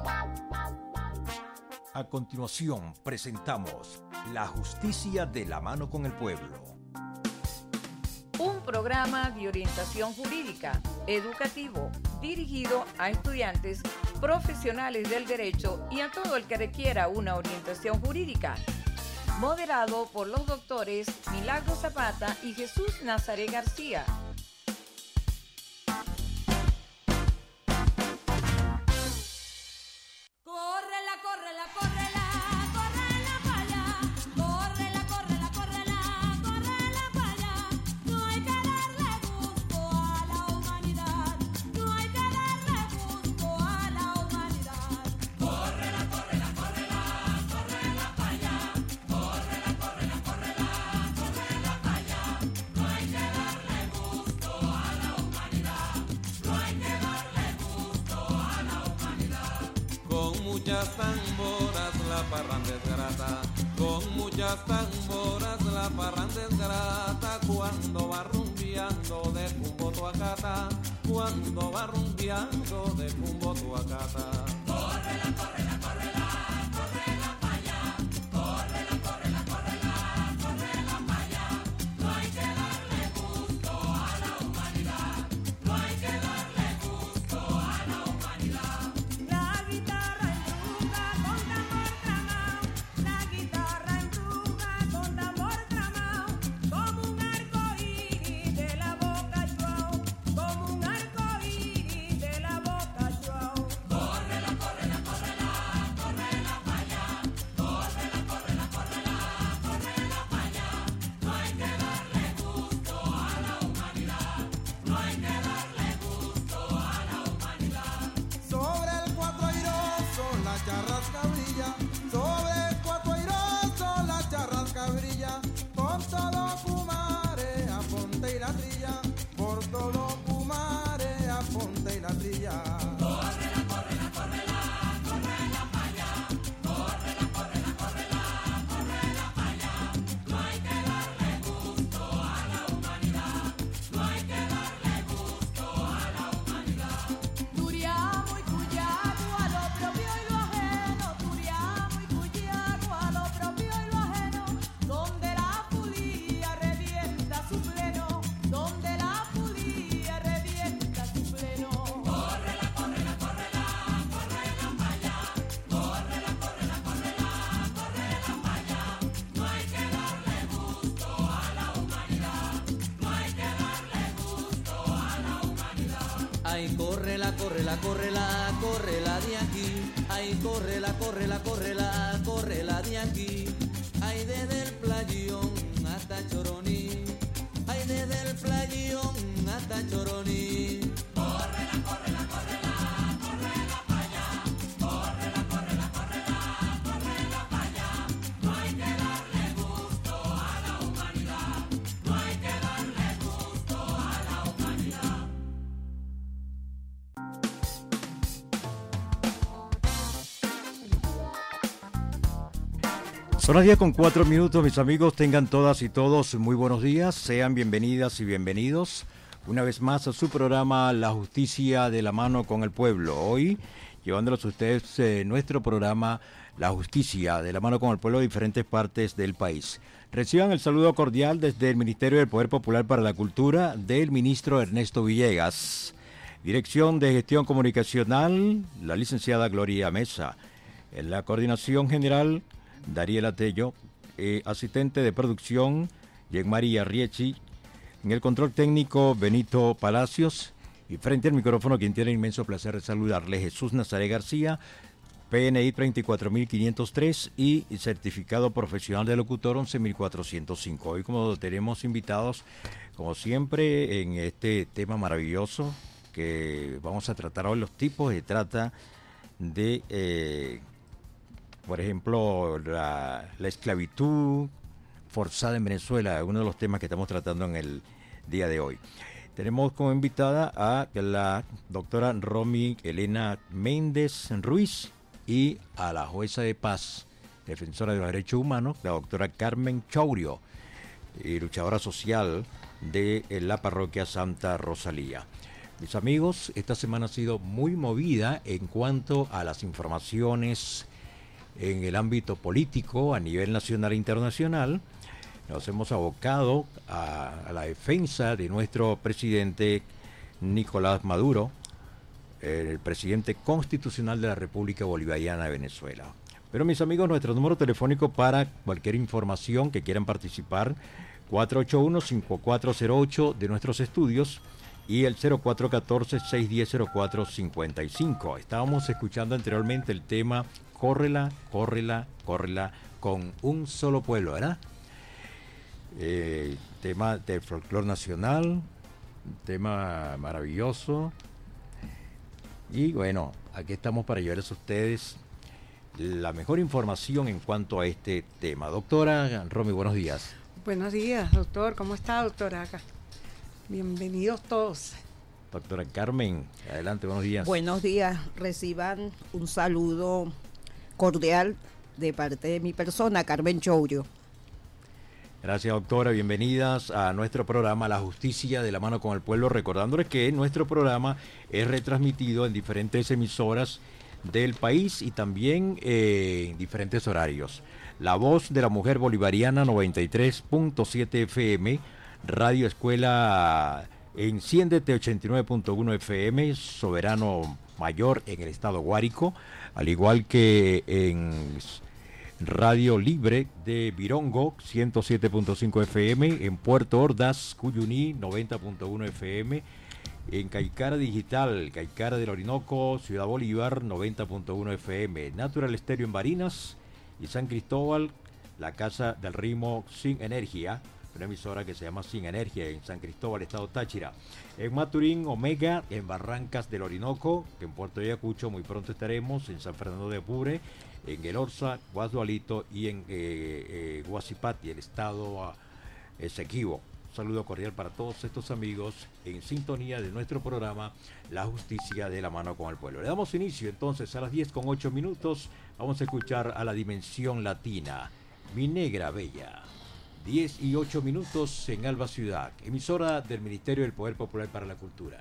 A continuación presentamos La Justicia de la mano con el pueblo. Un programa de orientación jurídica, educativo, dirigido a estudiantes, profesionales del derecho y a todo el que requiera una orientación jurídica. Moderado por los doctores Milagro Zapata y Jesús Nazaré García. Muchas tamboras la parranda es grata, con muchas tamboras la parranda es grata, cuando va rumbeando de Cumbo Tuacata, cuando va rumbeando de Cumbo Tuacata. Córrela, córrela, córrela, córrela pa' allá, córrela, córrela, córrela, córrela pa' allá. No hay que darle gusto a la humanidad, no hay que darle gusto a la humanidad. La guitarra ay, córrela, córrela, córrela, córrela de aquí. Ay, córrela, córrela, córrela, córrela de aquí. Ay, desde el playón hasta Choroní. Ay, desde el playón hasta Choroní. Córrela, córrela, córrela, córrela pa' allá. Córrela, córrela, córrela, córrela pa' allá. No hay que darle gusto a la humanidad. No hay que darle gusto a la humanidad. Son las 10:04, mis amigos, tengan todas y todos muy buenos días, sean bienvenidas y bienvenidos una vez más a su programa La Justicia de la mano con el pueblo. Hoy, llevándolos a ustedes nuestro programa La Justicia de la mano con el pueblo de diferentes partes del país. Reciban el saludo cordial desde el Ministerio del Poder Popular para la Cultura del ministro Ernesto Villegas. Dirección de Gestión Comunicacional, la licenciada Gloria Mesa. En la coordinación general, Dariela Tello, asistente de producción, Jean-María Riechi, en el control técnico, Benito Palacios, y frente al micrófono, quien tiene el inmenso placer de saludarle, Jesús Nazaré García, PNI 34503 y certificado profesional de locutor 11405. Hoy, como tenemos invitados, como siempre, en este tema maravilloso que vamos a tratar hoy, los tipos de trata de... por ejemplo, la esclavitud forzada en Venezuela, uno de los temas que estamos tratando en el día de hoy. Tenemos como invitada a la doctora Romy Elena Méndez Ruiz y a la jueza de paz, defensora de los derechos humanos, la doctora Carmen Chaurio, luchadora social de la parroquia Santa Rosalía. Mis amigos, esta semana ha sido muy movida en cuanto a las informaciones en el ámbito político a nivel nacional e internacional. Nos hemos abocado a la defensa de nuestro presidente Nicolás Maduro, el presidente constitucional de la República Bolivariana de Venezuela. Pero mis amigos, nuestro número telefónico para cualquier información que quieran participar, 481-5408 de nuestros estudios y el 0414-610-0455. Estábamos escuchando anteriormente el tema Córrela, córrela, córrela con un solo pueblo, ¿verdad? Tema del folclore nacional, un tema maravilloso. Y bueno, aquí estamos para llevarles a ustedes la mejor información en cuanto a este tema. Doctora Romy, buenos días. Buenos días, doctor. ¿Cómo está, doctora? Acá. Bienvenidos todos. Doctora Carmen, adelante, buenos días. Buenos días, reciban un saludo cordial de parte de mi persona, Carmen Chourio. Gracias, doctora, bienvenidas a nuestro programa La Justicia de la Mano con el Pueblo, recordándoles que nuestro programa es retransmitido en diferentes emisoras del país y también en diferentes horarios. La Voz de la Mujer Bolivariana 93.7 FM, Radio Escuela Enciéndete 89.1 FM, Soberano Mayor en el estado Guárico, al igual que en Radio Libre de Virongo 107.5 FM, en Puerto Ordaz, Cuyuní 90.1 FM, en Caicara Digital, Caicara del Orinoco, Ciudad Bolívar 90.1 FM, Natural Estéreo en Barinas y San Cristóbal, la Casa del Ritmo Sin Energía, una emisora que se llama Sin Energía en San Cristóbal, estado Táchira. En Maturín, Omega, en Barrancas del Orinoco, que en Puerto Ayacucho muy pronto estaremos, en San Fernando de Apure, en El Orza, Guasdualito y en Guasipati, el estado Esequibo. Un saludo cordial para todos estos amigos en sintonía de nuestro programa La Justicia de la Mano con el Pueblo. Le damos inicio entonces a las 10:08. Vamos a escuchar a la Dimensión Latina, Mi Negra Bella. 10:08 en Alba Ciudad, emisora del Ministerio del Poder Popular para la Cultura.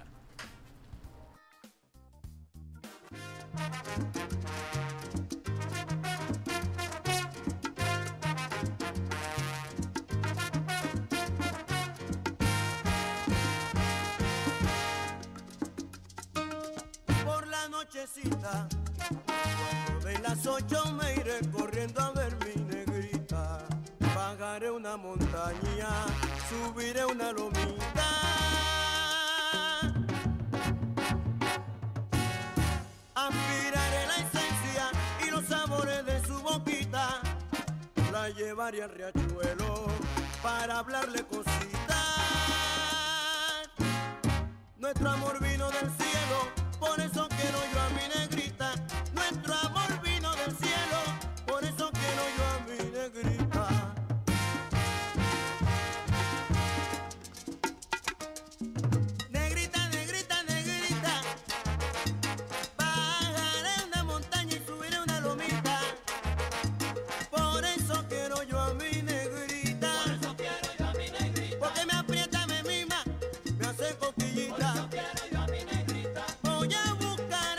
Por la nochecita, cuando de las 8 me iré corriendo a ver mi negrita. Bajaré una montaña, subiré una lomita. Aspiraré la esencia y los sabores de su boquita. La llevaré al riachuelo para hablarle cositas. Nuestro amor vino del cielo, por eso quiero yo a mi negrita. Nuestro amor vino del cielo, por eso quiero yo a mi negrita. Voy a buscar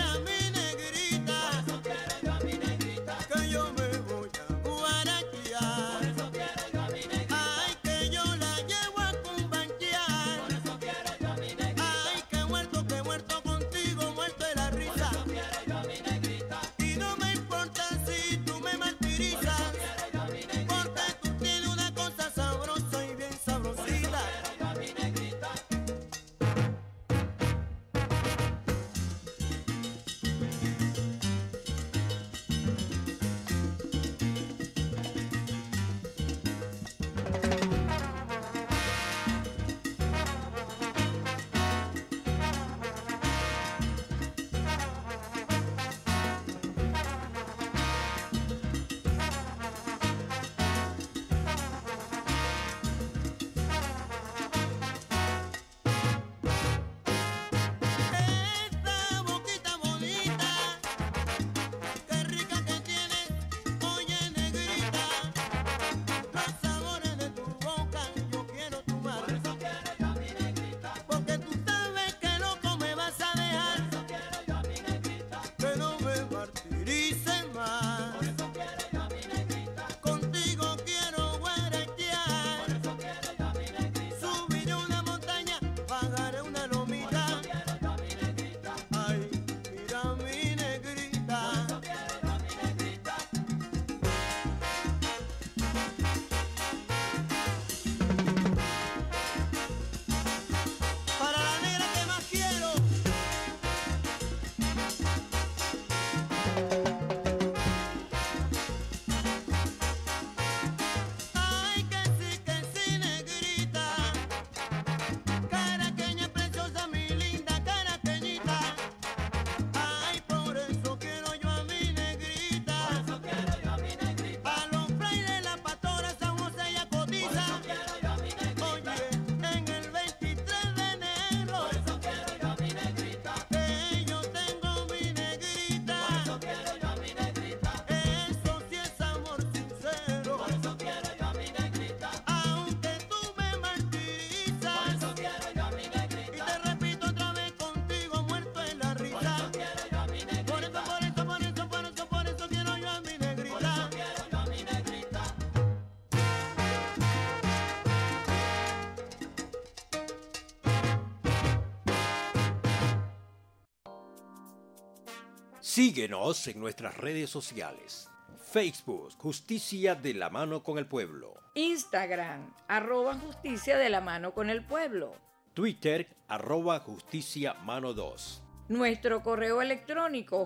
Síguenos en nuestras redes sociales. Facebook, Justicia de la Mano con el Pueblo. Instagram, @Justicia de la Mano con el Pueblo. Twitter, @Justicia Mano 2. Nuestro correo electrónico,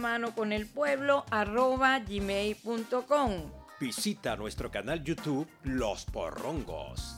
jmanoconelpueblo@gmail.com. Visita nuestro canal YouTube, Los Porrongos.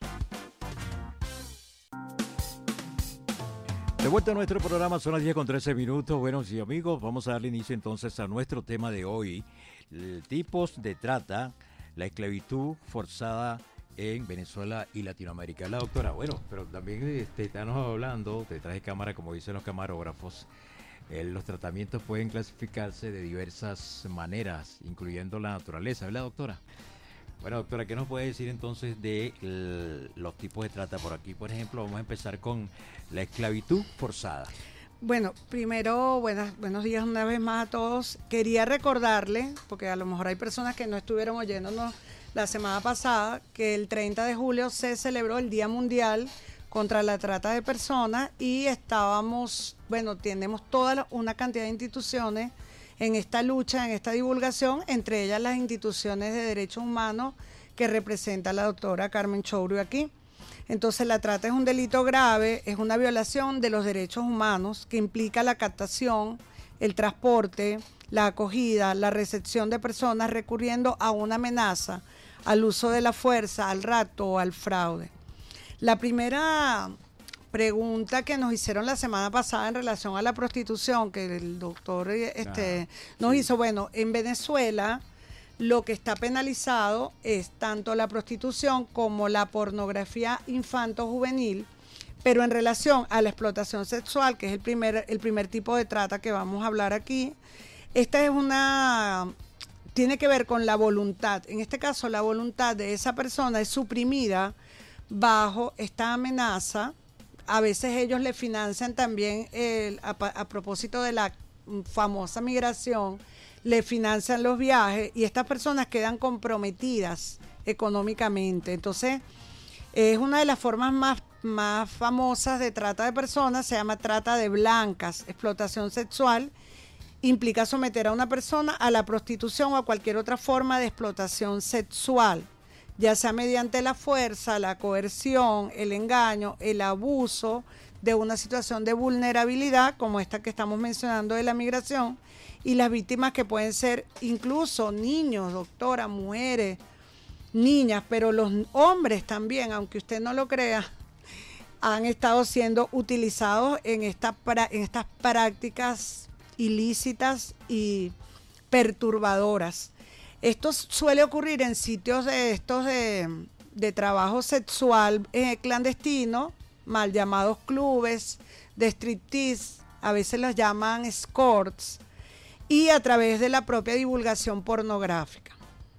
De vuelta a nuestro programa, son las 10:13. Buenos y amigos, vamos a darle inicio entonces a nuestro tema de hoy. Tipos de trata, la esclavitud forzada en Venezuela y Latinoamérica. La doctora, bueno, pero también estamos hablando detrás de cámara, como dicen los camarógrafos, los tratamientos pueden clasificarse de diversas maneras, incluyendo la naturaleza, ¿verdad, doctora? Bueno, doctora, ¿qué nos puede decir entonces de los tipos de trata por aquí? Por ejemplo, vamos a empezar con la esclavitud forzada. Bueno, primero, buenos días una vez más a todos. Quería recordarle, porque a lo mejor hay personas que no estuvieron oyéndonos la semana pasada, que el 30 de julio se celebró el Día Mundial contra la Trata de Personas y tenemos toda una cantidad de instituciones en esta lucha, en esta divulgación, entre ellas las instituciones de derechos humanos que representa la doctora Carmen Chouro aquí. Entonces, la trata es un delito grave, es una violación de los derechos humanos que implica la captación, el transporte, la acogida, la recepción de personas recurriendo a una amenaza, al uso de la fuerza, al rapto o al fraude. La primera pregunta que nos hicieron la semana pasada en relación a la prostitución, que el doctor nos hizo, bueno, en Venezuela lo que está penalizado es tanto la prostitución como la pornografía infanto-juvenil, pero en relación a la explotación sexual, que es el primer tipo de trata que vamos a hablar aquí, esta es tiene que ver con la voluntad. En este caso, la voluntad de esa persona es suprimida bajo esta amenaza. A veces ellos le financian también, a propósito de la famosa migración, le financian los viajes y estas personas quedan comprometidas económicamente. Entonces, es una de las formas más famosas de trata de personas, se llama trata de blancas. Explotación sexual implica someter a una persona a la prostitución o a cualquier otra forma de explotación sexual, ya sea mediante la fuerza, la coerción, el engaño, el abuso de una situación de vulnerabilidad, como esta que estamos mencionando de la migración, y las víctimas que pueden ser incluso niños, doctora, mujeres, niñas, pero los hombres también, aunque usted no lo crea, han estado siendo utilizados en estas prácticas ilícitas y perturbadoras. Esto suele ocurrir en sitios de trabajo sexual clandestino, mal llamados clubes de striptease, a veces los llaman escorts, y a través de la propia divulgación pornográfica.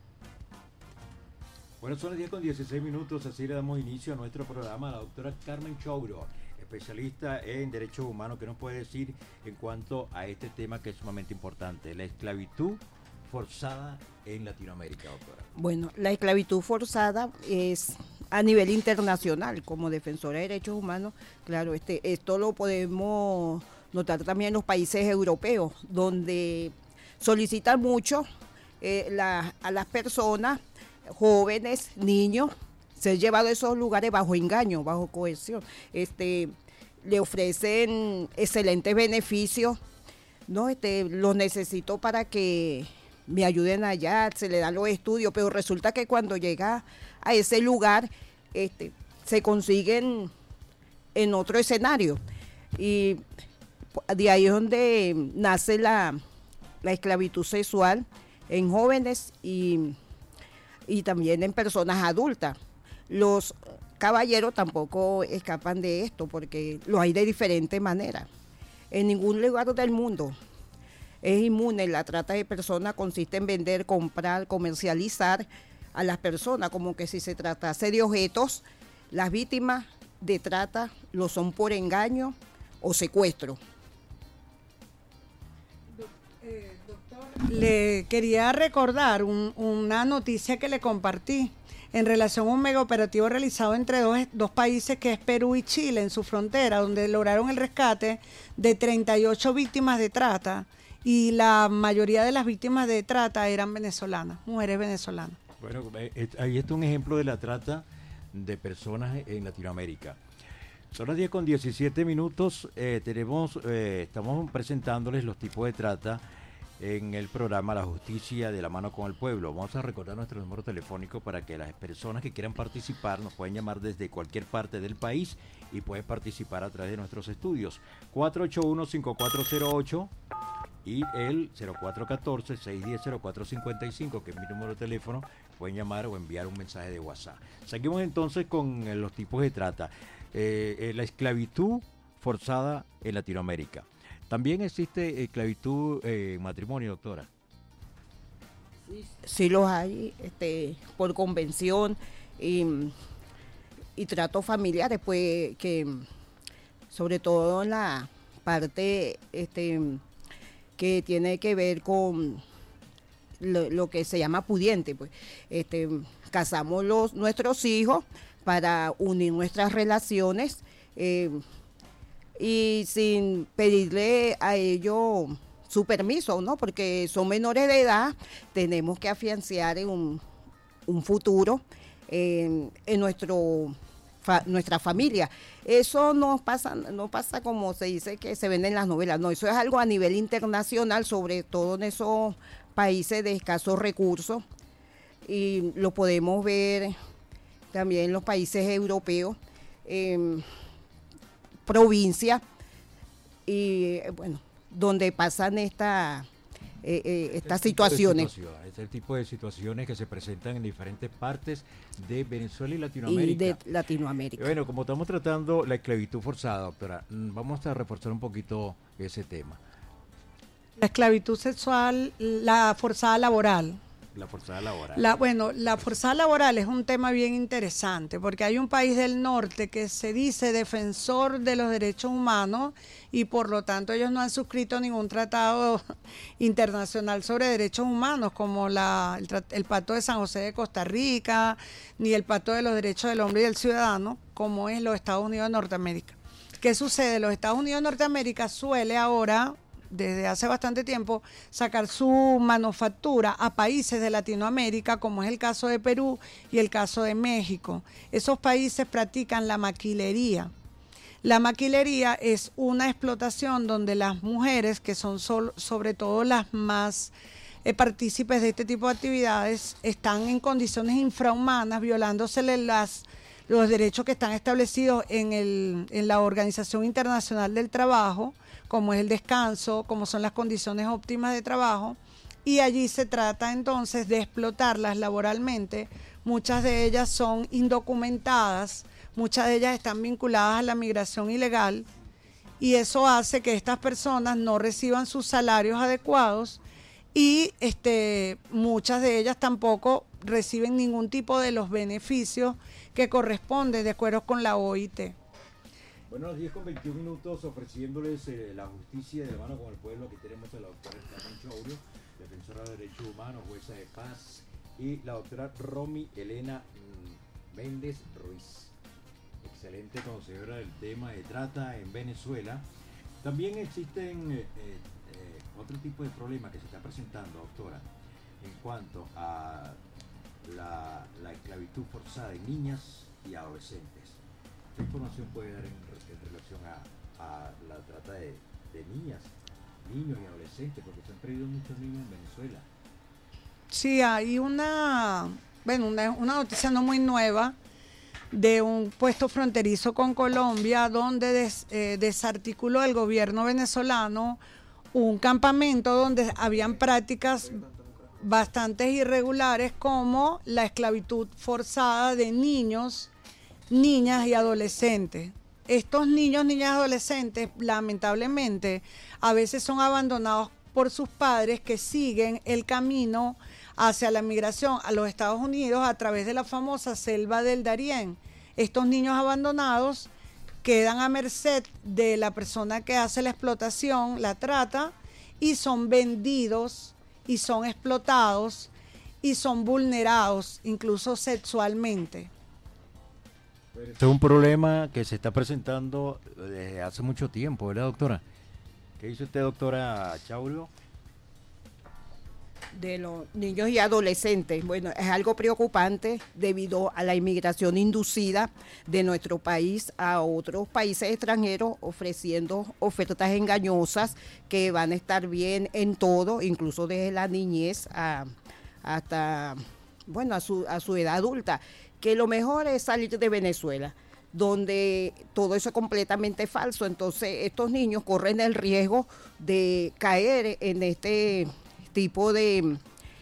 Bueno, son las 10:16, así le damos inicio a nuestro programa a la doctora Carmen Chouro, especialista en derechos humanos. ¿Qué nos puede decir en cuanto a este tema que es sumamente importante, la esclavitud forzada en Latinoamérica, doctora? Bueno, la esclavitud forzada es a nivel internacional. Como defensora de derechos humanos, claro, esto lo podemos notar también en los países europeos, donde solicitan mucho a las personas, jóvenes, niños, ser llevados a esos lugares bajo engaño, bajo coerción. Le ofrecen excelentes beneficios, ¿no? Los necesito para que me ayuden allá, se le dan los estudios, pero resulta que cuando llega a ese lugar, se consiguen en otro escenario. Y de ahí es donde nace la esclavitud sexual en jóvenes y también en personas adultas. Los caballeros tampoco escapan de esto porque lo hay de diferente manera. En ningún lugar del mundo es inmune la trata de personas. Consiste en vender, comprar, comercializar a las personas como que si se tratase de objetos. Las víctimas de trata lo son por engaño o secuestro. Doctor, le quería recordar una noticia que le compartí en relación a un mega operativo realizado entre dos países, que es Perú y Chile, en su frontera, donde lograron el rescate de 38 víctimas de trata y la mayoría de las víctimas de trata eran venezolanas, mujeres venezolanas. Bueno, ahí está un ejemplo de la trata de personas en Latinoamérica. Son las 10:17. Estamos presentándoles los tipos de trata en el programa La Justicia de la Mano con el Pueblo. Vamos a recordar nuestro número telefónico para que las personas que quieran participar nos pueden llamar desde cualquier parte del país y pueden participar a través de nuestros estudios. 481-5408 y el 0414-610-0455, que es mi número de teléfono. Pueden llamar o enviar un mensaje de WhatsApp. Seguimos entonces con los tipos de trata. La esclavitud forzada en Latinoamérica. También existe esclavitud en matrimonio, doctora. Sí los hay, por convención y tratos familiares, pues, que sobre todo en la parte que tiene que ver con lo que se llama pudiente, pues, casamos nuestros hijos para unir nuestras relaciones y sin pedirle a ellos su permiso, ¿no? Porque son menores de edad, tenemos que afianzar en un futuro en nuestra familia. Eso no pasa como se dice que se vende en las novelas, no, eso es algo a nivel internacional, sobre todo en esos países de escasos recursos, y lo podemos ver también en los países europeos, provincias, y bueno, donde pasan estas situaciones. Es el tipo de situaciones que se presentan en diferentes partes de Venezuela y Latinoamérica. Y de Latinoamérica. Bueno, como estamos tratando la esclavitud forzada, doctora, vamos a reforzar un poquito ese tema. La esclavitud sexual, la forzada laboral. La forzada laboral. La forzada laboral es un tema bien interesante porque hay un país del norte que se dice defensor de los derechos humanos y por lo tanto ellos no han suscrito ningún tratado internacional sobre derechos humanos como el Pacto de San José de Costa Rica, ni el Pacto de los Derechos del Hombre y del Ciudadano, como es los Estados Unidos de Norteamérica. ¿Qué sucede? Los Estados Unidos de Norteamérica suele ahora, desde hace bastante tiempo, sacar su manufactura a países de Latinoamérica, como es el caso de Perú y el caso de México. Esos países practican la maquilería. La maquilería es una explotación donde las mujeres, que son sobre todo las más partícipes de este tipo de actividades, están en condiciones infrahumanas, violándosele los derechos que están establecidos en la Organización Internacional del Trabajo, como es el descanso, como son las condiciones óptimas de trabajo, y allí se trata entonces de explotarlas laboralmente. Muchas de ellas son indocumentadas, muchas de ellas están vinculadas a la migración ilegal, y eso hace que estas personas no reciban sus salarios adecuados y muchas de ellas tampoco reciben ningún tipo de los beneficios que corresponden de acuerdo con la OIT. Bueno, a las 10:21 ofreciéndoles la justicia de la mano con el pueblo. Aquí tenemos a la doctora Carmen Chaurio, defensora de derechos humanos, jueza de paz, y la doctora Romy Elena Méndez Ruiz, excelente conocedora del tema de trata en Venezuela. También existen otro tipo de problemas que se está presentando, doctora, en cuanto a la esclavitud forzada de niñas y adolescentes. ¿Qué información puede dar en relación a la trata de niñas, niños y adolescentes? Porque se han perdido muchos niños en Venezuela. Sí, hay una noticia no muy nueva de un puesto fronterizo con Colombia donde desarticuló el gobierno venezolano un campamento donde habían prácticas bastante irregulares como la esclavitud forzada de niños, niñas y adolescentes. Estos niños, niñas y adolescentes, lamentablemente, a veces son abandonados por sus padres que siguen el camino hacia la migración a los Estados Unidos a través de la famosa selva del Darién. Estos niños abandonados quedan a merced de la persona que hace la explotación, la trata, y son vendidos y son explotados y son vulnerados incluso sexualmente. Este es un problema que se está presentando desde hace mucho tiempo, ¿verdad, doctora? ¿Qué dice usted, doctora Chaurio? de los niños y adolescentes. Bueno, es algo preocupante debido a la inmigración inducida de nuestro país a otros países extranjeros, ofreciendo ofertas engañosas que van a estar bien en todo, incluso desde la niñez hasta, bueno, a su edad adulta, que lo mejor es salir de Venezuela, donde todo eso es completamente falso. Entonces estos niños corren el riesgo de caer en este tipo de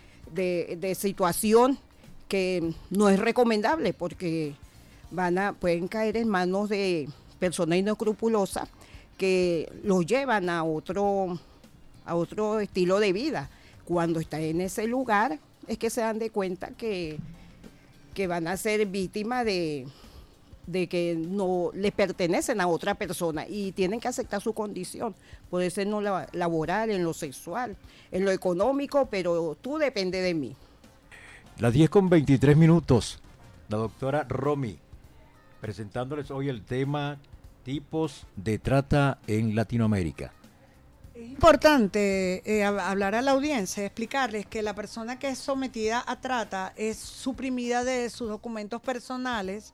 situación que no es recomendable, porque pueden caer en manos de personas inescrupulosas que los llevan a otro estilo de vida. Cuando están en ese lugar es que se dan de cuenta que van a ser víctimas de que no les pertenecen a otra persona y tienen que aceptar su condición. Puede ser en lo laboral, en lo sexual, en lo económico, pero tú depende de mí. Las 10:23. La doctora Romy, presentándoles hoy el tema tipos de trata en Latinoamérica. Es importante hablar a la audiencia, explicarles que la persona que es sometida a trata es suprimida de sus documentos personales.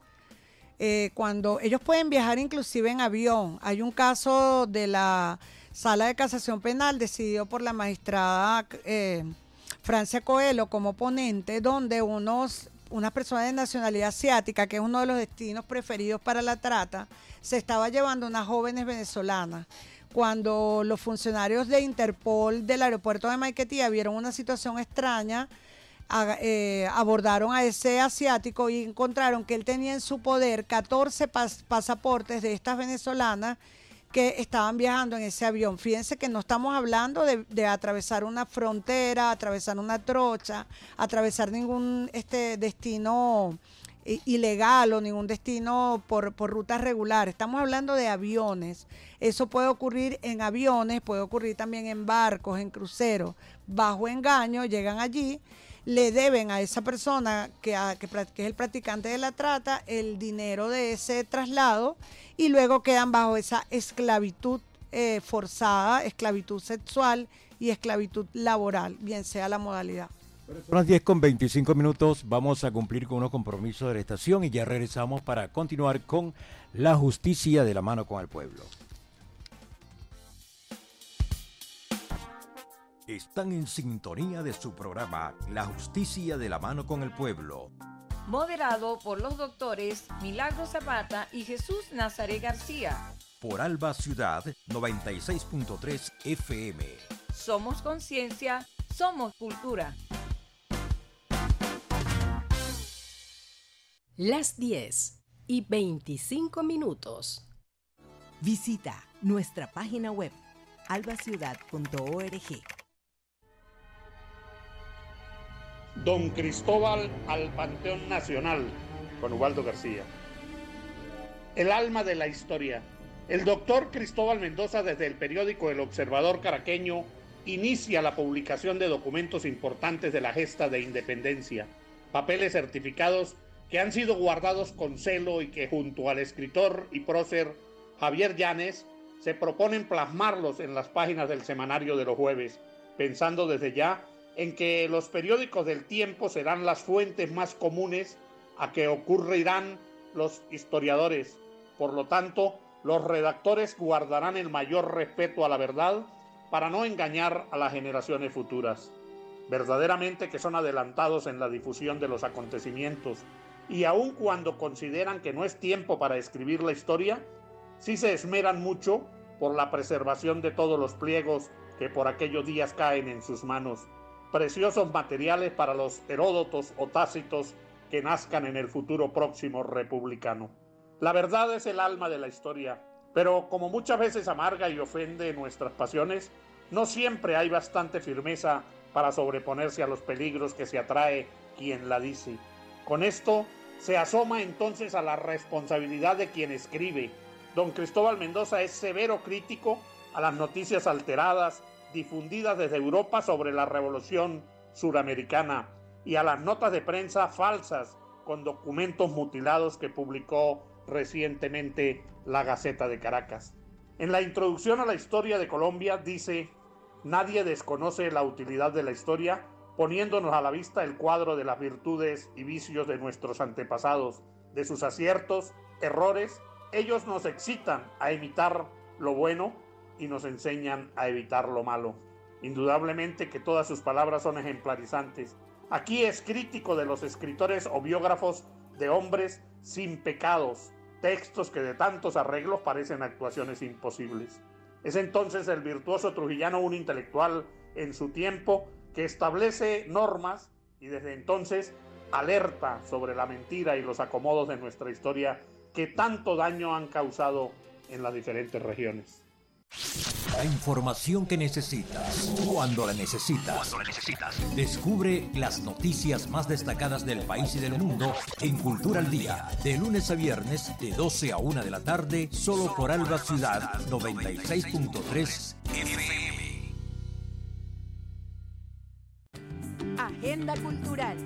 Cuando ellos pueden viajar inclusive en avión. Hay un caso de la Sala de Casación Penal decidido por la magistrada Francia Coelho como ponente, donde unas personas de nacionalidad asiática, que es uno de los destinos preferidos para la trata, se estaba llevando unas jóvenes venezolanas. Cuando los funcionarios de Interpol del aeropuerto de Maiquetía vieron una situación extraña, abordaron a ese asiático y encontraron que él tenía en su poder 14 pasaportes de estas venezolanas que estaban viajando en ese avión. Fíjense que no estamos hablando de atravesar una frontera, atravesar una trocha, atravesar ningún destino ilegal o ningún destino por rutas regulares. Estamos hablando de aviones. Eso puede ocurrir en aviones, puede ocurrir también en barcos, en cruceros. Bajo engaño llegan allí, le deben a esa persona que es el practicante de la trata el dinero de ese traslado y luego quedan bajo esa esclavitud forzada, esclavitud sexual y esclavitud laboral, bien sea la modalidad. Son las 10:25. Vamos a cumplir con unos compromisos de la estación y ya regresamos para continuar con la justicia de la mano con el pueblo. Están en sintonía de su programa La Justicia de la Mano con el Pueblo. Moderado por los doctores Milagro Zapata y Jesús Nazaret García. Por Alba Ciudad 96.3 FM. Somos conciencia, somos cultura. Las 10:25. Visita nuestra página web albaciudad.org. Don Cristóbal al Panteón Nacional, con Ubaldo García. El alma de la historia. El doctor Cristóbal Mendoza, desde el periódico El Observador Caraqueño, inicia la publicación de documentos importantes de la gesta de independencia, papeles certificados que han sido guardados con celo y que junto al escritor y prócer Javier Llanes se proponen plasmarlos en las páginas del semanario de los jueves, pensando desde ya en que los periódicos del tiempo serán las fuentes más comunes a que ocurrirán los historiadores. Por lo tanto, los redactores guardarán el mayor respeto a la verdad para no engañar a las generaciones futuras. Verdaderamente que son adelantados en la difusión de los acontecimientos, y aun cuando consideran que no es tiempo para escribir la historia, sí se esmeran mucho por la preservación de todos los pliegos que por aquellos días caen en sus manos, preciosos materiales para los Heródotos o Tácitos que nazcan en el futuro próximo republicano. La verdad es el alma de la historia, pero como muchas veces amarga y ofende nuestras pasiones, no siempre hay bastante firmeza para sobreponerse a los peligros que se atrae quien la dice. Con esto se asoma entonces a la responsabilidad de quien escribe. Don Cristóbal Mendoza es severo crítico a las noticias alteradas difundidas desde Europa sobre la Revolución Suramericana y a las notas de prensa falsas con documentos mutilados que publicó recientemente la Gaceta de Caracas. En la introducción a la historia de Colombia dice: nadie desconoce la utilidad de la historia poniéndonos a la vista el cuadro de las virtudes y vicios de nuestros antepasados, de sus aciertos, errores. Ellos nos excitan a imitar lo bueno y nos enseñan a evitar lo malo. Indudablemente que todas sus palabras son ejemplarizantes. Aquí es crítico de los escritores o biógrafos de hombres sin pecados, textos que de tantos arreglos parecen actuaciones imposibles. Es entonces el virtuoso trujillano un intelectual en su tiempo que establece normas y desde entonces alerta sobre la mentira y los acomodos de nuestra historia que tanto daño han causado en las diferentes regiones. La información que necesitas, cuando la necesitas. Descubre las noticias más destacadas del país y del mundo en Cultura al Día, de lunes a viernes, de 12 a 1 de la tarde, solo por Alba Ciudad 96.3 FM. Agenda Cultural.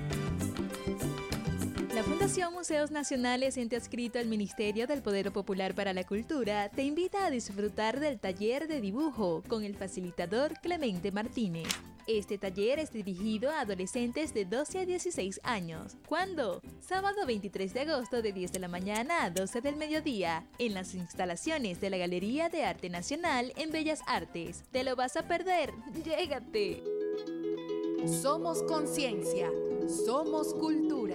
La Fundación Museos Nacionales, ente adscrito al Ministerio del Poder Popular para la Cultura, te invita a disfrutar del taller de dibujo con el facilitador Clemente Martínez. Este taller es dirigido a adolescentes de 12 a 16 años. ¿Cuándo? Sábado 23 de agosto de 10 de la mañana a 12 del mediodía, en las instalaciones de la Galería de Arte Nacional en Bellas Artes. ¿Te lo vas a perder? ¡Llégate! Somos conciencia, somos cultura.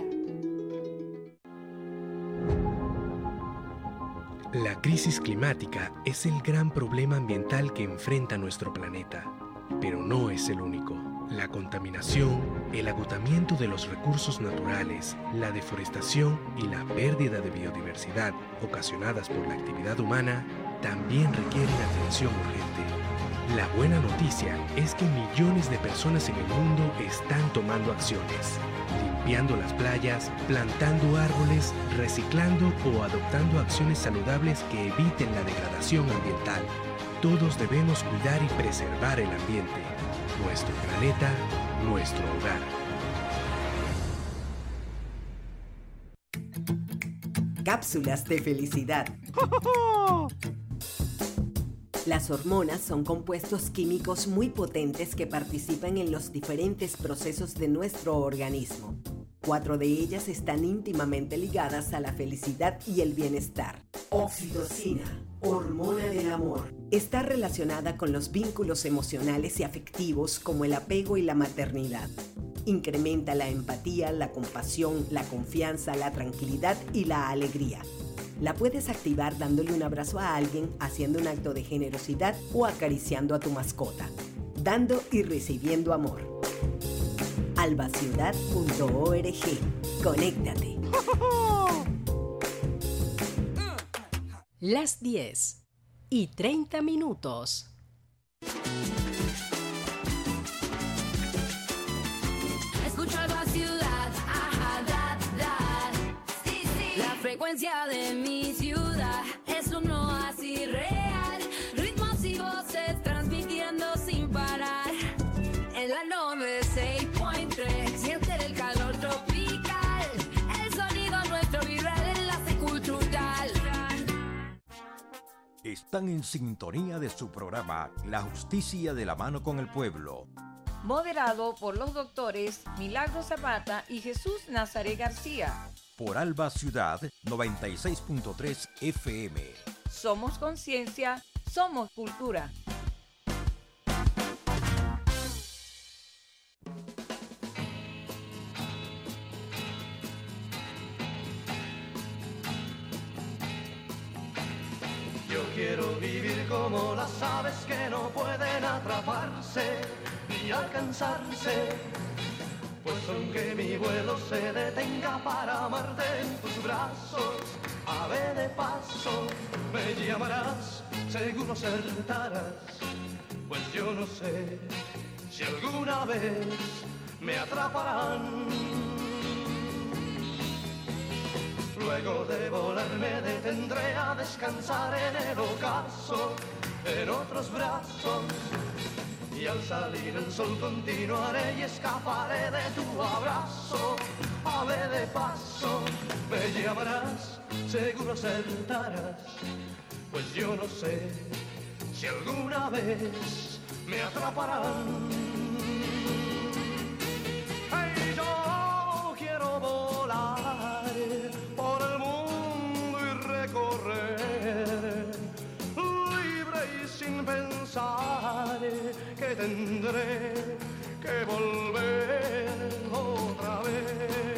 La crisis climática es el gran problema ambiental que enfrenta nuestro planeta, pero no es el único. La contaminación, el agotamiento de los recursos naturales, la deforestación y la pérdida de biodiversidad ocasionadas por la actividad humana también requieren atención urgente. La buena noticia es que millones de personas en el mundo están tomando acciones, limpiando las playas, plantando árboles, reciclando o adoptando acciones saludables que eviten la degradación ambiental. Todos debemos cuidar y preservar el ambiente, nuestro planeta, nuestro hogar. Cápsulas de felicidad. Las hormonas son compuestos químicos muy potentes que participan en los diferentes procesos de nuestro organismo. 4 de ellas están íntimamente ligadas a la felicidad y el bienestar. Oxitocina, hormona del amor. Está relacionada con los vínculos emocionales y afectivos como el apego y la maternidad. Incrementa la empatía, la compasión, la confianza, la tranquilidad y la alegría. La puedes activar dándole un abrazo a alguien, haciendo un acto de generosidad o acariciando a tu mascota. Dando y recibiendo amor. albaciudad.org. Conéctate. Las 10:30. Escucho Alba Ciudad, ajá, sí, sí. La frecuencia de mi ciudad es un oasis real. Ritmos y voces transmitiendo sin parar. En la 96.3 siente el calor tropical. El sonido nuestro vibra el enlace cultural. Están en sintonía de su programa La Justicia de la Mano con el Pueblo. Moderado por los doctores Milagro Zapata y Jesús Nazaret García. Por Alba Ciudad 96.3 FM. Somos conciencia, somos cultura. Yo quiero vivir como las aves que no pueden atraparse ni alcanzarse, pues aunque mi vuelo se detenga para amarte en tus brazos, ave de paso, me llamarás, seguro acertarás, pues yo no sé si alguna vez me atraparán. Luego de volar me detendré a descansar en el ocaso, en otros brazos, y al salir el sol continuaré y escaparé de tu abrazo. Ave de paso, me llamarás, seguro acertarás, pues yo no sé si alguna vez me atraparán. que volver otra vez.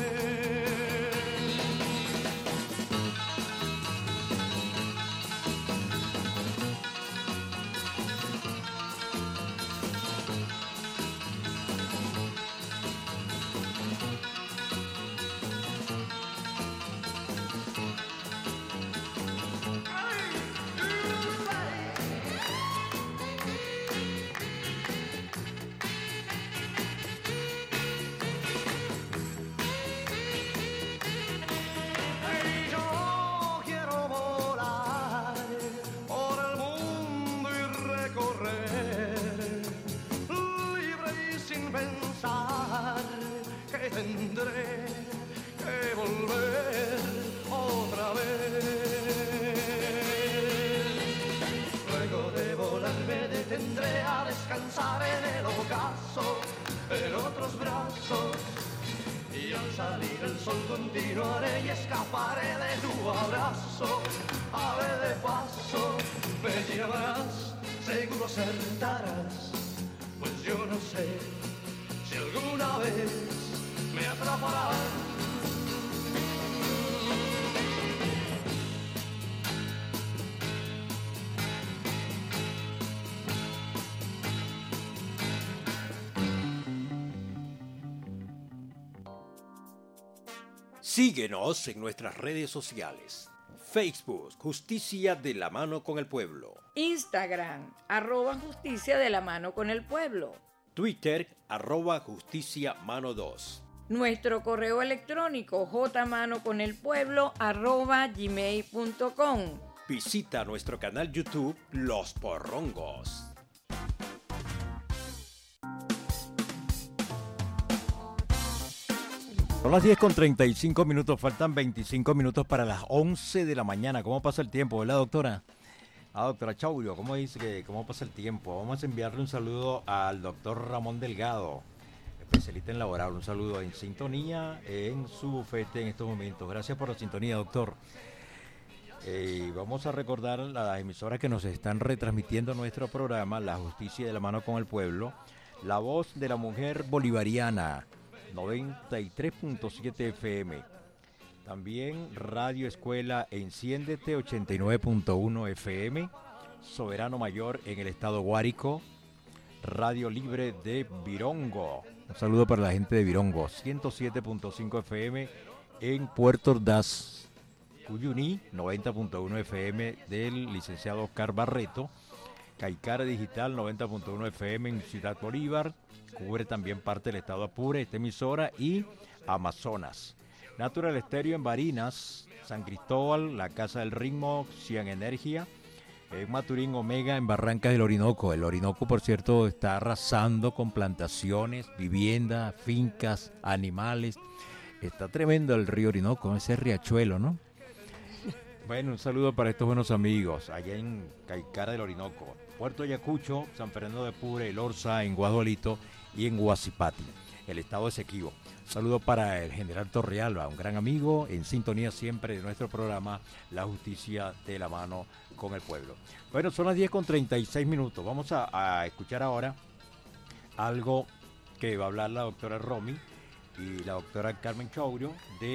Tendré que volver otra vez. Luego de volar me detendré a descansar en el ocaso, en otros brazos. Y al salir el sol continuaré y escaparé de tu abrazo. Ave de paso, me llamarás, seguro acertarás. Pues yo no sé si alguna vez me atrapará. Síguenos en nuestras redes sociales. Facebook, Justicia de la Mano con el Pueblo. Instagram, @Justicia de la Mano con el Pueblo. Twitter, @Justicia Mano 2. Nuestro correo electrónico, jmanoconelpueblo@gmail.com. Visita nuestro canal YouTube, Los Porrongos. Son las 10:35 minutos, faltan 25 minutos para las 11 de la mañana. ¿Cómo pasa el tiempo, verdad, doctora? Doctora Chaulio, ¿cómo dice que cómo pasa el tiempo? Vamos a enviarle un saludo al doctor Ramón Delgado, especialista en laboral. Un saludo en sintonía en su bufete en estos momentos. Gracias por la sintonía, doctor. Vamos a recordar las emisoras que nos están retransmitiendo nuestro programa, La Justicia de la Mano con el Pueblo, La Voz de la Mujer Bolivariana, 93.7 FM. También Radio Escuela Enciéndete, 89.1 FM. Soberano Mayor en el estado Guárico. Radio Libre de Virongo. Un saludo para la gente de Virongo. 107.5 FM en Puerto Ordaz. Cuyuní, 90.1 FM del licenciado Oscar Barreto. Caicara Digital, 90.1 FM en Ciudad Bolívar. Cubre también parte del estado Apure, esta emisora, y Amazonas. Natural Estéreo en Barinas, San Cristóbal, La Casa del Ritmo, Cian Energía. Maturín Omega en Barrancas del Orinoco. El Orinoco, por cierto, está arrasando con plantaciones, viviendas, fincas, animales. Está tremendo el río Orinoco, ese riachuelo, ¿no? Bueno, un saludo para estos buenos amigos allá en Caicara del Orinoco. Puerto Ayacucho, San Fernando de Apure, El Orza, en Guadualito y en Huacipati, el estado de Esequibo. Saludo para el general Torrealba, un gran amigo, en sintonía siempre de nuestro programa La Justicia de la Mano con el Pueblo. Bueno, son las 10:36 minutos. Vamos a escuchar ahora algo que va a hablar la doctora Romy y la doctora Carmen Chaurio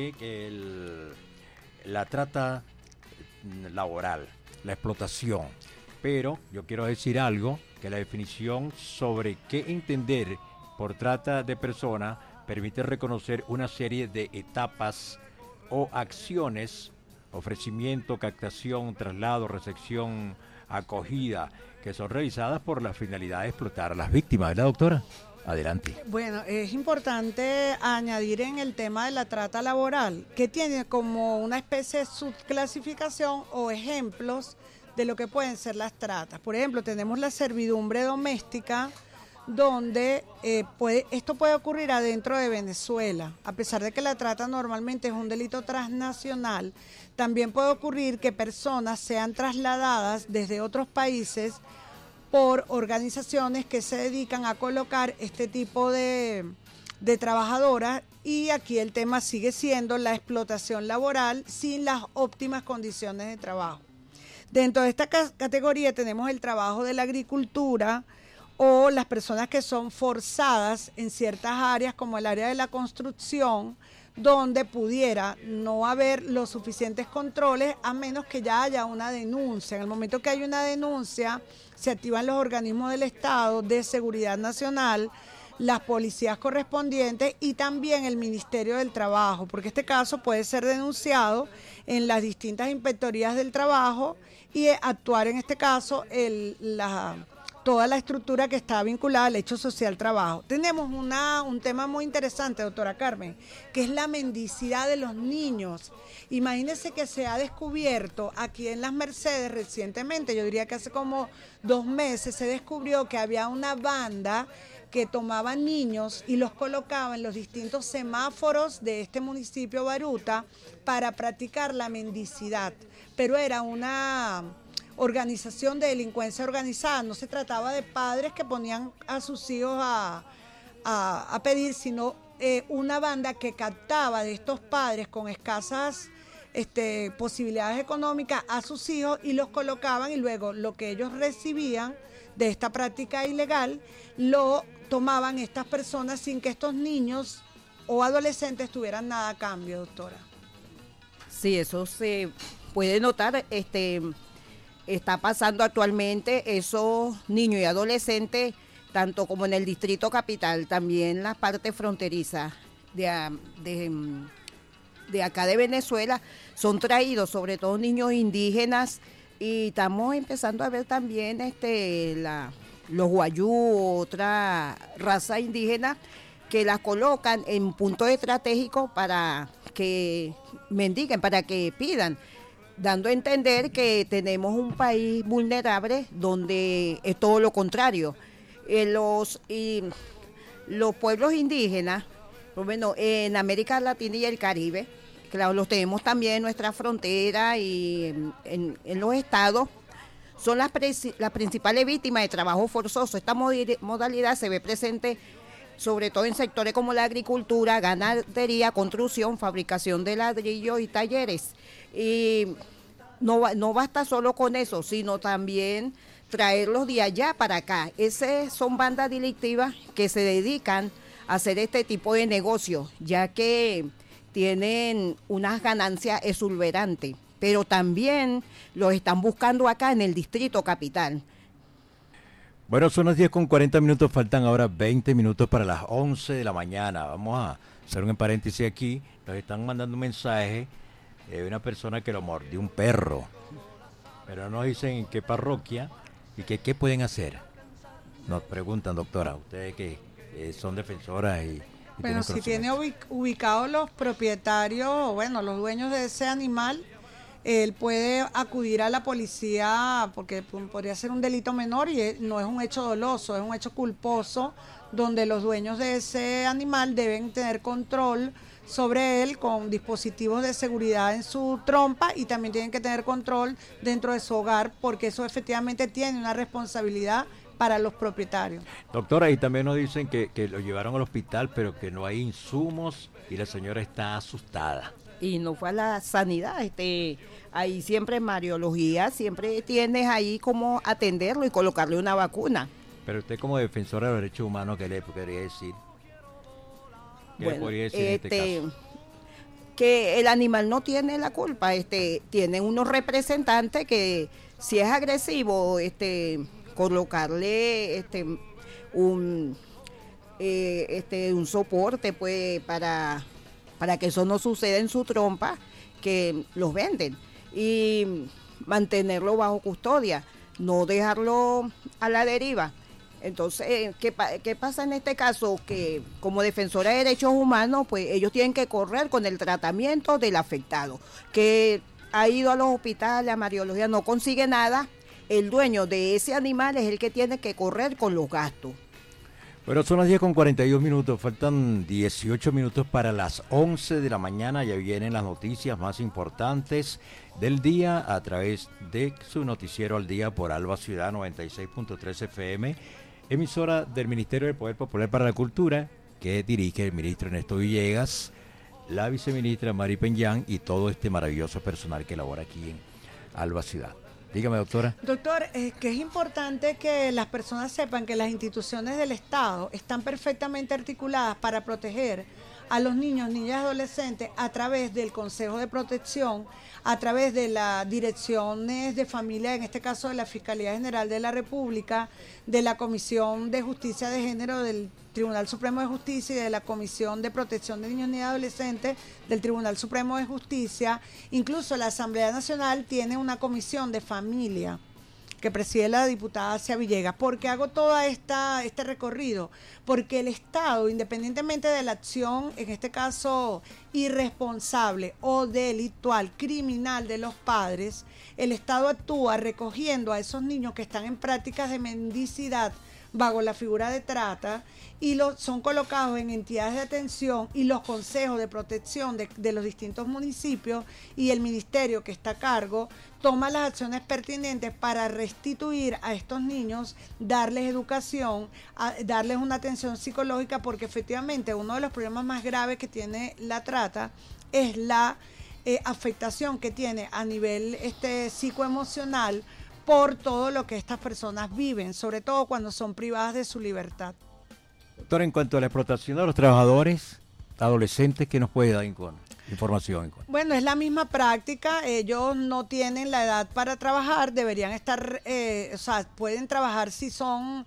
de la trata laboral, la explotación. Pero yo quiero decir algo, que la definición sobre qué entender por trata de personas permite reconocer una serie de etapas o acciones, ofrecimiento, captación, traslado, recepción, acogida, que son realizadas por la finalidad de explotar a las víctimas, ¿verdad, doctora? Adelante. Bueno, es importante añadir en el tema de la trata laboral, que tiene como una especie de subclasificación o ejemplos de lo que pueden ser las tratas. Por ejemplo, tenemos la servidumbre doméstica, donde esto puede ocurrir adentro de Venezuela. A pesar de que la trata normalmente es un delito transnacional, también puede ocurrir que personas sean trasladadas desde otros países por organizaciones que se dedican a colocar este tipo de trabajadoras, y aquí el tema sigue siendo la explotación laboral sin las óptimas condiciones de trabajo. Dentro de esta categoría tenemos el trabajo de la agricultura o las personas que son forzadas en ciertas áreas como el área de la construcción, donde pudiera no haber los suficientes controles a menos que ya haya una denuncia. En el momento que hay una denuncia, se activan los organismos del Estado de Seguridad Nacional, las policías correspondientes y también el Ministerio del Trabajo, porque este caso puede ser denunciado en las distintas inspectorías del trabajo y actuar en este caso toda la estructura que está vinculada al hecho social trabajo. Tenemos un tema muy interesante, doctora Carmen, que es la mendicidad de los niños. Imagínense que se ha descubierto aquí en Las Mercedes recientemente, yo diría que hace como 2 meses, se descubrió que había una banda que tomaba niños y los colocaba en los distintos semáforos de este municipio Baruta para practicar la mendicidad, pero era una organización de delincuencia organizada, no se trataba de padres que ponían a sus hijos a pedir, sino una banda que captaba de estos padres con escasas posibilidades económicas a sus hijos y los colocaban, y luego lo que ellos recibían de esta práctica ilegal lo tomaban estas personas sin que estos niños o adolescentes tuvieran nada a cambio, doctora. Sí, eso se puede notar, está pasando actualmente. Esos niños y adolescentes, tanto como en el Distrito Capital, también las partes fronterizas de acá de Venezuela, son traídos, sobre todo niños indígenas, y estamos empezando a ver también los guayú, otra raza indígena, que las colocan en puntos estratégicos para que mendiguen, para que pidan, dando a entender que tenemos un país vulnerable donde es todo lo contrario. Los pueblos indígenas, por lo menos en América Latina y el Caribe, claro, los tenemos también en nuestra frontera y en los estados, son las principales víctimas de trabajo forzoso. Esta modalidad se ve presente sobre todo en sectores como la agricultura, ganadería, construcción, fabricación de ladrillos y talleres. Y no basta solo con eso, sino también traerlos de allá para acá. Esas son bandas delictivas que se dedican a hacer este tipo de negocios, ya que tienen unas ganancias exorbitantes, pero también los están buscando acá en el Distrito Capital. Bueno, son las 10:40, faltan ahora 20 minutos para las 11 de la mañana. Vamos a hacer un paréntesis aquí. Nos están mandando un mensaje de una persona que lo mordió un perro, pero no dicen en qué parroquia y qué pueden hacer. Nos preguntan, doctora, ustedes que son defensoras y bueno, si tiene ubicados los propietarios, bueno, los dueños de ese animal, él puede acudir a la policía porque podría ser un delito menor y no es un hecho doloso, es un hecho culposo donde los dueños de ese animal deben tener control sobre él con dispositivos de seguridad en su trompa y también tienen que tener control dentro de su hogar porque eso efectivamente tiene una responsabilidad para los propietarios. Doctora, y también nos dicen que lo llevaron al hospital pero que no hay insumos y la señora está asustada. Y no fue a la sanidad, ahí siempre en Mariología, siempre tienes ahí cómo atenderlo y colocarle una vacuna. Pero usted como defensora de los derechos humanos, ¿qué le podría decir? ¿Qué le podría decir en este caso? Que el animal no tiene la culpa, tiene unos representantes que si es agresivo, colocarle un soporte pues para que eso no suceda en su trompa, que los venden, y mantenerlo bajo custodia, no dejarlo a la deriva. Entonces, ¿qué pasa en este caso? Que como defensora de derechos humanos, pues ellos tienen que correr con el tratamiento del afectado, que ha ido a los hospitales, a Mariología, no consigue nada. El dueño de ese animal es el que tiene que correr con los gastos. Bueno, son las 10:42, faltan 18 minutos para las 11 de la mañana, ya vienen las noticias más importantes del día a través de su noticiero al día por Alba Ciudad 96.3 FM, emisora del Ministerio del Poder Popular para la Cultura, que dirige el ministro Ernesto Villegas, la viceministra Mari Peñán y todo este maravilloso personal que labora aquí en Alba Ciudad. Dígame, doctora. Doctor, que es importante que las personas sepan que las instituciones del Estado están perfectamente articuladas para proteger a los niños, niñas y adolescentes a través del Consejo de Protección, a través de las direcciones de familia, en este caso de la Fiscalía General de la República, de la Comisión de Justicia de Género del Tribunal Supremo de Justicia y de la Comisión de Protección de Niños y Adolescentes del Tribunal Supremo de Justicia. Incluso la Asamblea Nacional tiene una comisión de familia que preside la diputada Asia Villegas. ¿Por qué hago todo este recorrido? Porque el Estado, independientemente de la acción, en este caso irresponsable o delictual, criminal de los padres, el Estado actúa recogiendo a esos niños que están en prácticas de mendicidad bajo la figura de trata y son colocados en entidades de atención, y los consejos de protección de los distintos municipios y el ministerio que está a cargo toma las acciones pertinentes para restituir a estos niños, darles educación, darles una atención psicológica, porque efectivamente uno de los problemas más graves que tiene la trata es la afectación que tiene a nivel psicoemocional por todo lo que estas personas viven, sobre todo cuando son privadas de su libertad. Doctor, en cuanto a la explotación de los trabajadores adolescentes, ¿qué nos puede dar información? Bueno, es la misma práctica. Ellos no tienen la edad para trabajar, deberían estar, pueden trabajar si son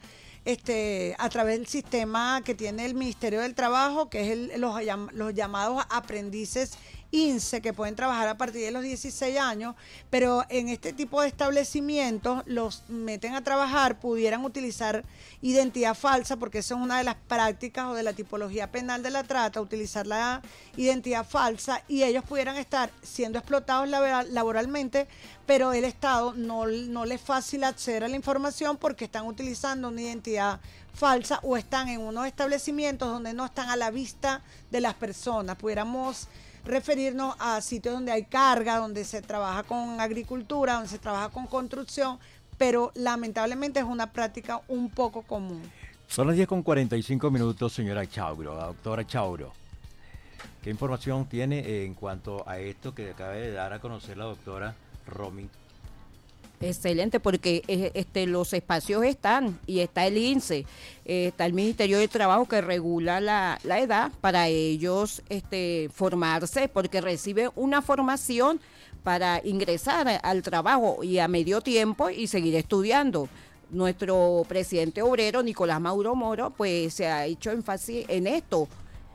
a través del sistema que tiene el Ministerio del Trabajo, que es los llamados aprendices INSE, que pueden trabajar a partir de los 16 años, pero en este tipo de establecimientos los meten a trabajar, pudieran utilizar identidad falsa, porque esa es una de las prácticas o de la tipología penal de la trata, utilizar la identidad falsa, y ellos pudieran estar siendo explotados laboralmente, pero el Estado no le es fácil acceder a la información porque están utilizando una identidad falsa o están en unos establecimientos donde no están a la vista de las personas. Pudiéramos referirnos a sitios donde hay carga, donde se trabaja con agricultura, donde se trabaja con construcción, pero lamentablemente es una práctica un poco común. Son las 10:45, señora Chauro, doctora Chauro. ¿Qué información tiene en cuanto a esto que acaba de dar a conocer la doctora Romy? Excelente, porque los espacios están, y está el INSE, está el Ministerio de Trabajo que regula la edad para ellos formarse, porque reciben una formación para ingresar al trabajo y a medio tiempo y seguir estudiando. Nuestro presidente obrero, Nicolás Maduro Moro, pues se ha hecho énfasis en esto.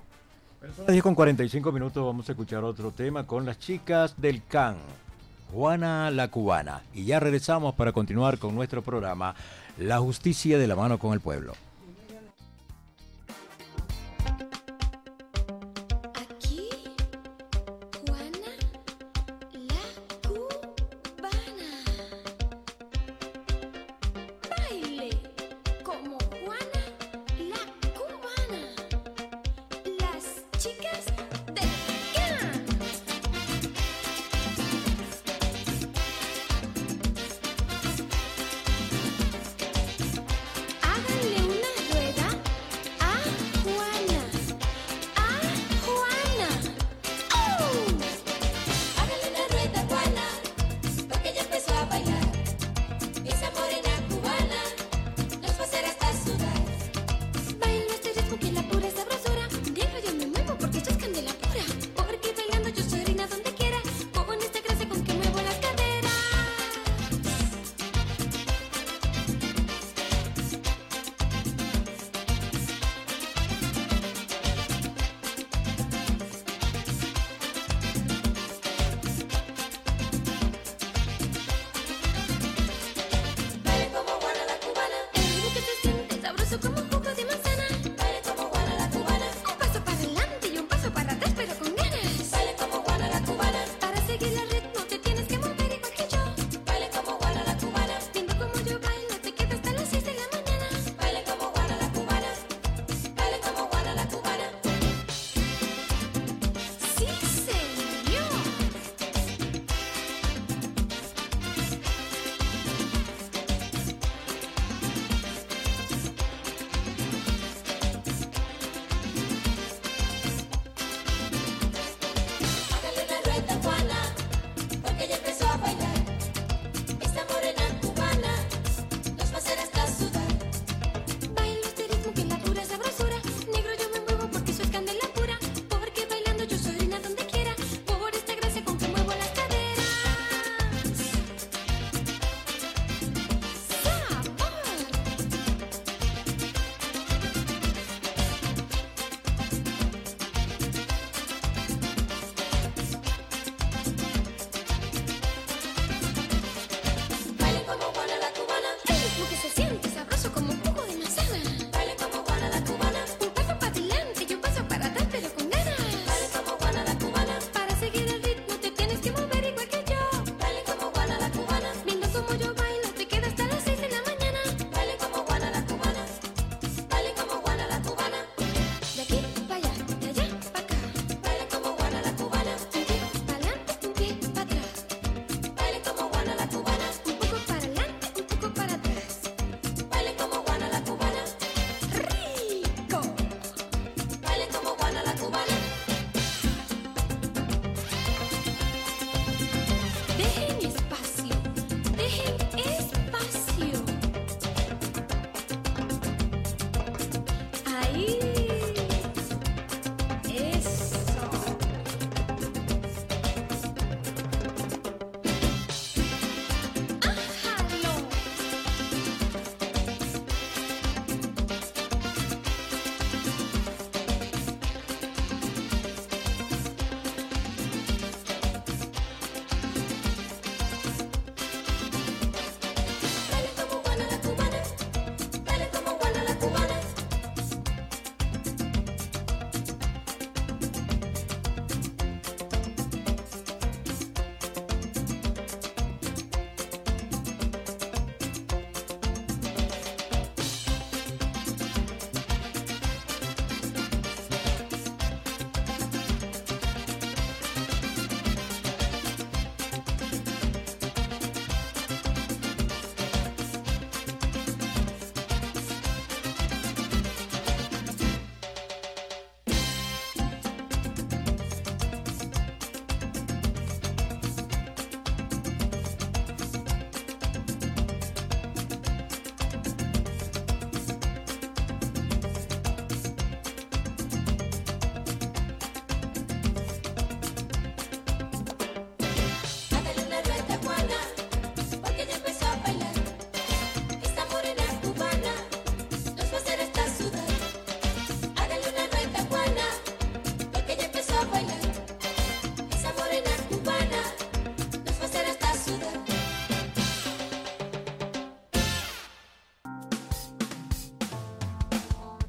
Son las 10:45, vamos a escuchar otro tema con las chicas del CAN. Juana la Cubana. Y ya regresamos para continuar con nuestro programa La Justicia de la Mano con el Pueblo. Aquí, Juana la Cubana. Baile como Juana la Cubana. Las chicas del CAN. Háganle una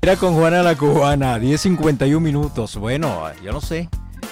Era con Juana la Cubana, 10:51 minutos. Bueno, yo no sé.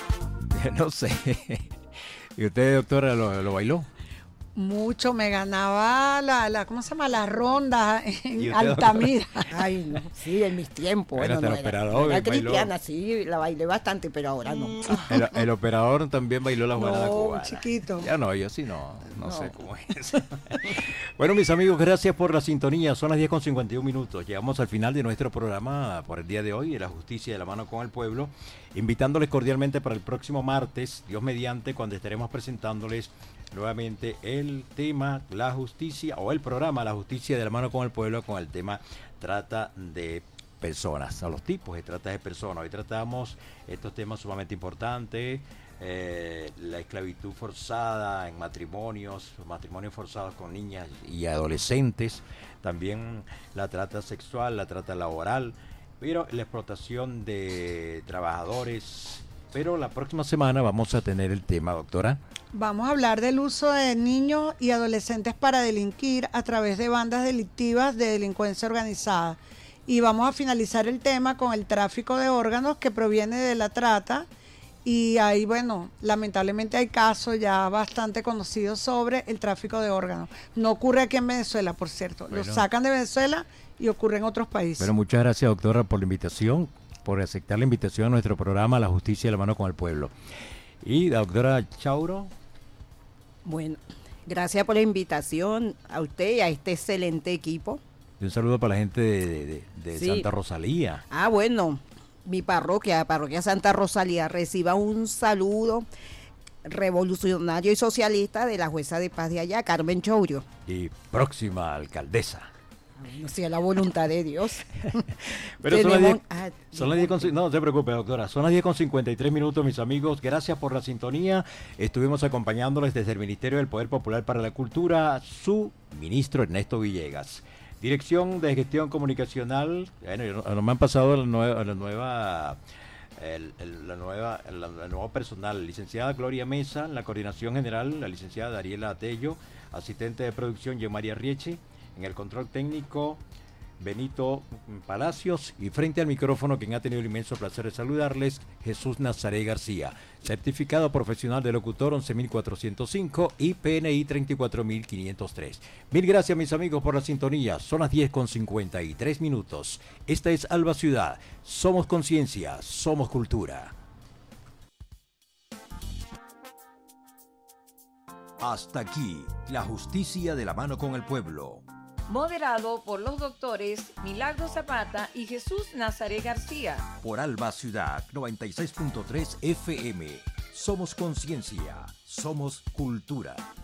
¿Y usted, doctora, lo bailó? Mucho, me ganaba ¿cómo se llama? Las rondas ¿Y en usted, Altamira. Ay, no, sí, en mis tiempos. Bueno, Bueno, el no operador era bailó. cristiana, sí, la bailé bastante, pero ahora no. El operador también bailó la Juana la Cubana. Chiquito. Ya no, yo sí no sé cómo es. Bueno, mis amigos, gracias por la sintonía. Son las 10:51 minutos. Llegamos al final de nuestro programa por el día de hoy, de la justicia de la mano con el pueblo, invitándoles cordialmente para el próximo martes, Dios mediante, cuando estaremos presentándoles nuevamente el tema la justicia, o el programa La Justicia de la Mano con el Pueblo, con el tema trata de personas, a los tipos de trata de personas. Hoy tratamos estos temas sumamente importantes, la esclavitud forzada en matrimonios forzados con niñas y adolescentes, también la trata sexual, la trata laboral, pero la explotación de trabajadores. Pero la próxima semana vamos a tener el tema, doctora. Vamos a hablar del uso de niños y adolescentes para delinquir a través de bandas delictivas de delincuencia organizada. Y vamos a finalizar el tema con el tráfico de órganos que proviene de la trata. Y ahí, bueno, lamentablemente hay casos ya bastante conocidos sobre el tráfico de órganos. No ocurre aquí en Venezuela, por cierto. Bueno. Lo sacan de Venezuela y ocurre en otros países. Bueno, muchas gracias, doctora, por la invitación, por aceptar la invitación a nuestro programa La Justicia de la Mano con el Pueblo. Y la doctora Chauro. Bueno, gracias por la invitación a usted y a este excelente equipo. Y un saludo para la gente de Sí. Santa Rosalía. Ah, bueno, mi parroquia Santa Rosalía, reciba un saludo revolucionario y socialista de la jueza de paz de allá, Carmen Chourio. Y próxima alcaldesa. No sea la voluntad de Dios. Pero son las Tenemos- 10, son las 10 no se preocupe, doctora, son las 10:53 minutos, mis amigos. Gracias por la sintonía. Estuvimos acompañándoles desde el Ministerio del Poder Popular para la Cultura, su ministro Ernesto Villegas. Dirección de Gestión Comunicacional, bueno, no me han pasado el nuevo personal, licenciada Gloria Mesa, la coordinación general, la licenciada Dariela Atello, asistente de producción Yemaria Rieche, en el control técnico Benito Palacios, y frente al micrófono, quien ha tenido el inmenso placer de saludarles, Jesús Nazaré García, certificado profesional de locutor 11.405 y PNI 34.503. Mil gracias, mis amigos, por la sintonía. Son las 10:53 minutos. Esta es Alba Ciudad. Somos conciencia, somos cultura. Hasta aquí, la justicia de la mano con el pueblo. Moderado por los doctores Milagro Zapata y Jesús Nazaré García. Por Alba Ciudad 96.3 FM. Somos conciencia, somos cultura.